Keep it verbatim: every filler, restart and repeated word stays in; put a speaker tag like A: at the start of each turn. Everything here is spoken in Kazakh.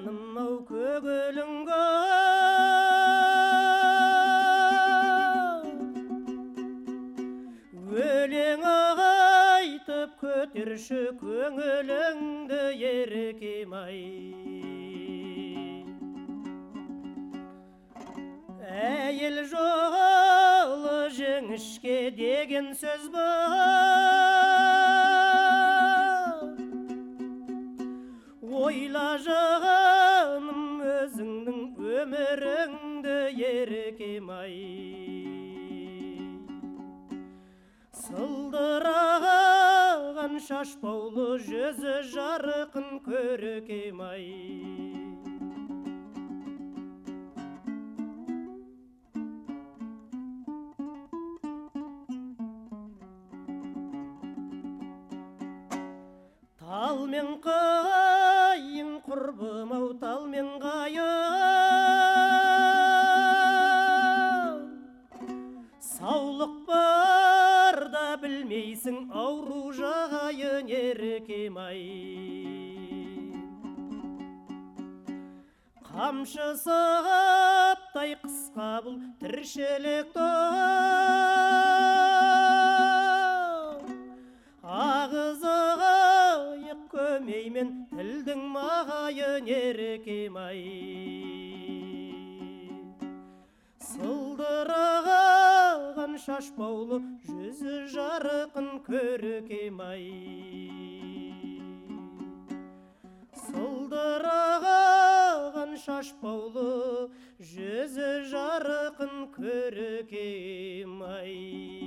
A: жаным-ау көгіліңгі өлең айтып көтерші көңіліңді еркем-ай. Әйел жолы жіңішке деген сөз бар. Ойла жаным өзіңнің өміріңді еркем-ай. Сылдыраған шашбаулы жүзі жарқын көркем-ай. Тал мен қайың құрбым-ау, тал мен қайың. Саулық барда білмейсің ауру жағайын еркем-ай. Қамшы саптай қысқа бұл тіршілік топ. Ағызайық көмеймен тілдің мағайын еркем-ай. Сылдыраған шашбаулы жүзі жарқын көркем-ай. Сылдыраған шашбаулы жүзі жарқын көркем-ай.